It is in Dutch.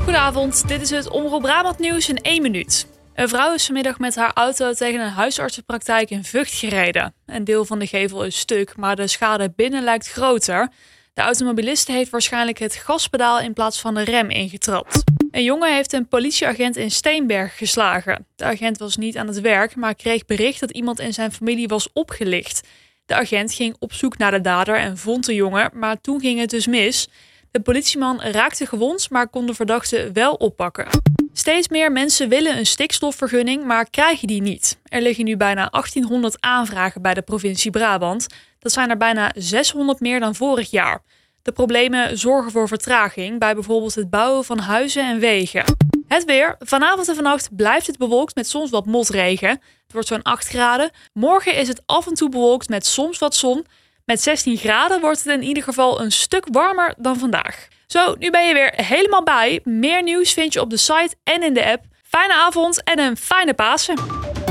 Goedenavond, dit is het Omroep Brabant nieuws in 1 minuut. Een vrouw is vanmiddag met haar auto tegen een huisartsenpraktijk in Vught gereden. Een deel van de gevel is stuk, maar de schade binnen lijkt groter. De automobilist heeft waarschijnlijk het gaspedaal in plaats van de rem ingetrapt. Een jongen heeft een politieagent in Steenberg geslagen. De agent was niet aan het werk, maar kreeg bericht dat iemand in zijn familie was opgelicht. De agent ging op zoek naar de dader en vond de jongen, maar toen ging het dus mis. De politieman raakte gewond, maar kon de verdachte wel oppakken. Steeds meer mensen willen een stikstofvergunning, maar krijgen die niet. Er liggen nu bijna 1800 aanvragen bij de provincie Brabant. Dat zijn er bijna 600 meer dan vorig jaar. De problemen zorgen voor vertraging bij bijvoorbeeld het bouwen van huizen en wegen. Het weer. Vanavond en vannacht blijft het bewolkt met soms wat motregen. Het wordt zo'n 8 graden. Morgen is het af en toe bewolkt met soms wat zon. Met 16 graden wordt het in ieder geval een stuk warmer dan vandaag. Zo, nu ben je weer helemaal bij. Meer nieuws vind je op de site en in de app. Fijne avond en een fijne Pasen.